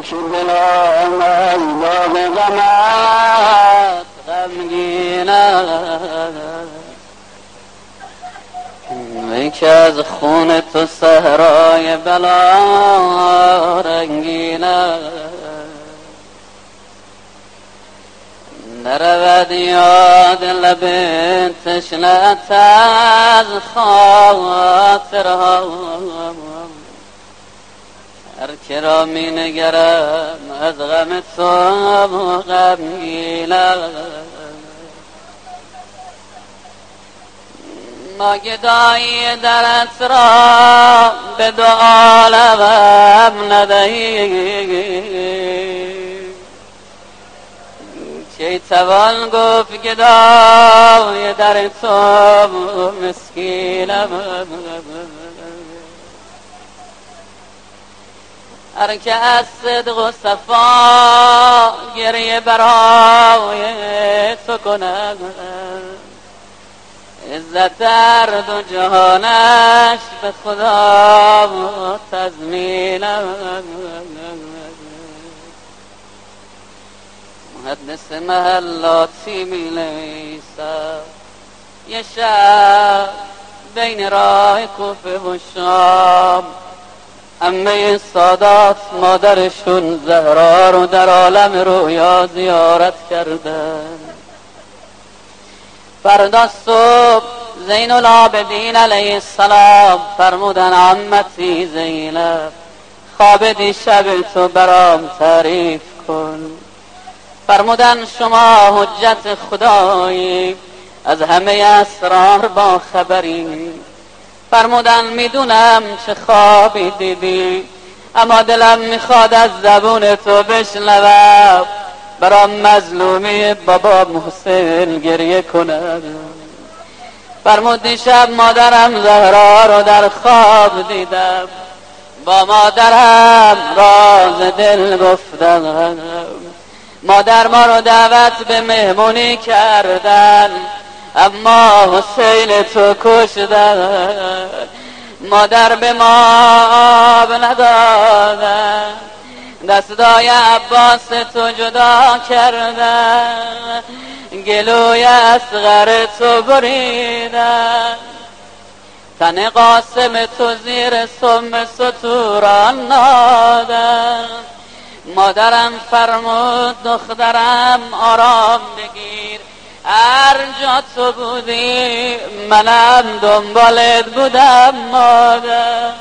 چو دلم از داغ غمت غمگین است، ای که از خون تو صحرای بلا رنگین است. نرود یاد لب تشنه‌ت از خاطرها، هر که را می نگرم از غم تو غمگین است. ناگدایی درت را به دو عالم ندهی، کی توان گفت گدای در تو مسکینم. هر که از صدق و صفا گریه برای تو کند، عزت در دو جهانش به خدا تضمینم. محدث محلاتی می نویسد یه شب بین راه کوفه و شام، عمه سادات مادرشون زهرا رو در عالم رویا زیارت کردن. فردا صبح زین العابدین علیه السلام فرمودن عمتی زینب خواب دیشب تو برام تعریف کن. فرمودن شما حجت خدایی، از همه اسرار با خبری. فرمودن میدونم چه خوابی دیدی، اما دلم میخواد از زبون تو بشنوم برام مظلومی بابا محسن گریه کند. فرمود دیشب مادرم زهرا رو در خواب دیدم، با مادرم راز دل گفتم. مادر ما رو دعوت به مهمونی کردن، اما حسین تو کشتن. مادر به ما آب ندادن، دستای عباس تو جدا کردن، گلوی اصغر تو بریدن، تن قاسم تو زیر سم ستوران نادن. مادرم فرمود دخترم آرام بگیر، هر جا تو بودی منم دنبالت بودم. مادر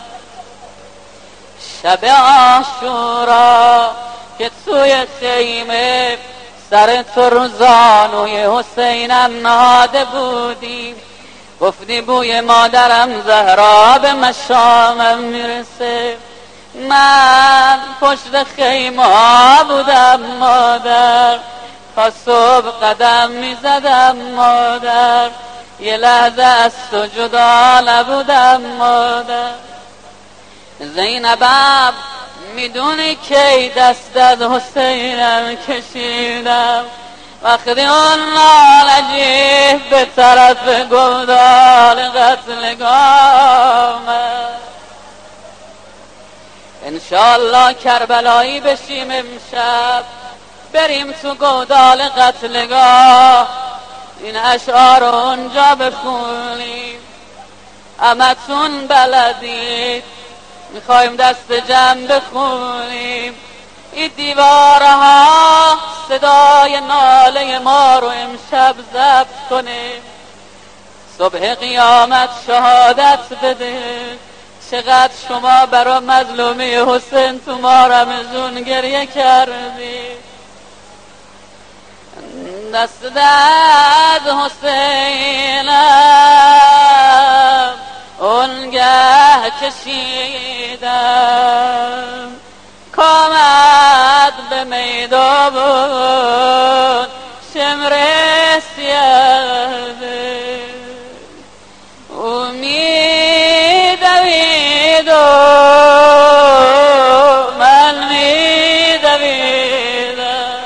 شب عاشورا که توی خیمه سر تو رو زانوی حسینم نهاده بودی، گفتی بوی مادرم زهرا به مشامم میرسه. من پشت خیمه بودم مادر، تا صبح قدم میزدم مادر، یه لحظه از تو جدا نبودم مادر. زینبم میدونی کی دست از حسینم کشیدم، وقتی اون نالجی به طرف گودال قتلگاه آمد. انشالله کربلایی بشیم امشب، بریم تو گودال قتلگاه، این اشعار رو اونجا بخونیم. همتون بلدید، میخوایم دست جمع بخونیم. این دیوارها صدای ناله ما رو امشب ضبط کنیم، صبح قیامت شهادت بده چقدر شما برای مظلومی حسین تو ما رمضون گریه کردی. دست از حسینم اونگه کشیدم، کامد به میدان شمر سیاده. میدوید و من میدویدم،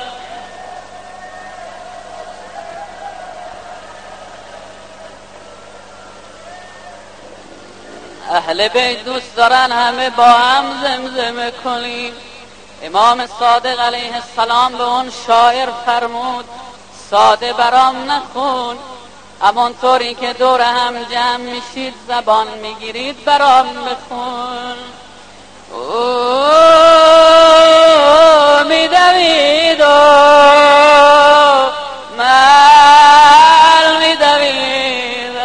اهل بیت دوست دارن همه با هم زمزمه کنیم. امام صادق علیه السلام به اون شاعر فرمود ساده برام نخون، همانطوری که دور هم جمع میشید زبان میگیرید برام بخون. میدوید و مل میدوید،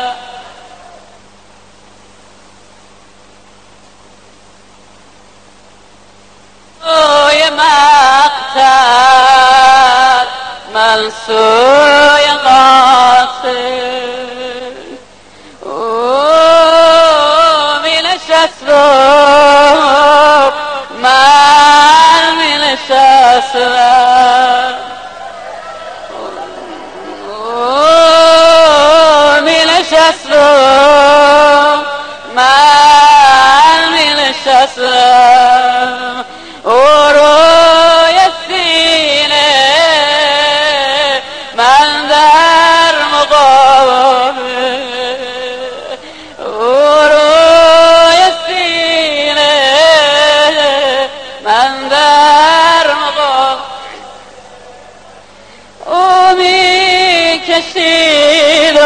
سوی مقتل من سوی قاتل، مینشست رو من مینشستم، مینشست رو من مینشستم، روی سینه من در مقابل، روی سینه من در مقابل، او می کشید و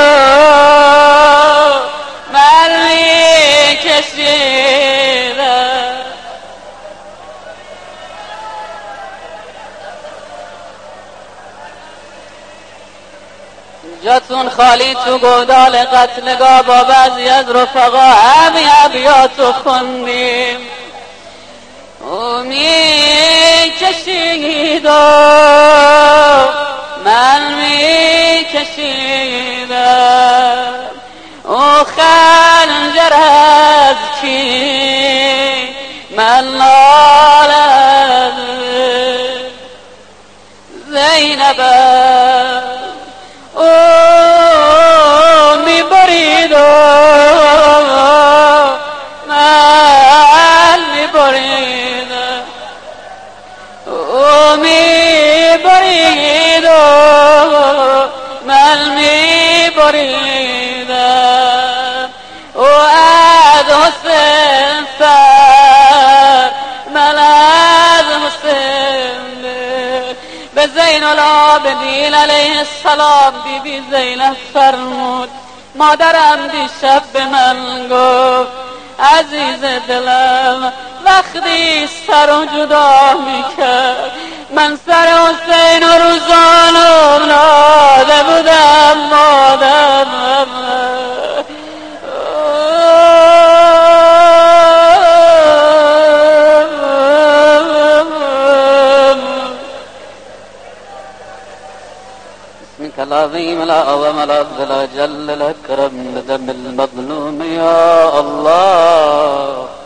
من می کشیدم، جاتون خالی تو گودال قتلگاه با بعضی از رفقا همین ابیاتو خوندیم. او می کشید و من می کشیدم، او خنجر از کی من نالم، زینبم او میبرید و من میبریدم، او میبرید و من میبریدم، او از حسین سر من از حسین به زین العابدین علیه السلام بیبی زینب فرمود مادرم دیشب به من گفت عزیز دلم وقتی سر و جدا میکرد من سر حسین و روزانم ناده بودم مادرم، العظيم الأعظم الأفضل جل الأكرم بدم المظلوم يا الله.